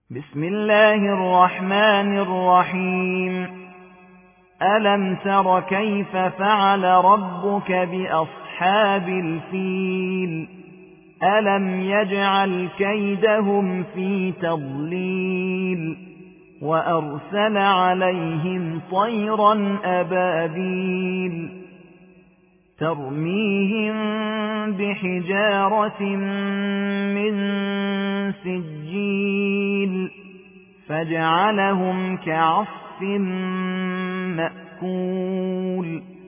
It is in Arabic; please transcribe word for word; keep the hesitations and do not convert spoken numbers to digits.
بسم الله الرحمن الرحيم ألم تر كيف فعل ربك بأصحاب الفيل ألم يجعل كيدهم في تضليل وأرسل عليهم طيرا أبابيل ترميهم بحجارة من سجيل فجعلهم كعصف مأكول